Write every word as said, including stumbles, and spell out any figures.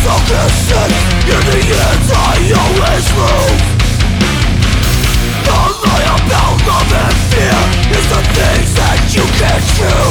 focusing. In the end I always lose. The lie about love and fear is the things that you can't choose.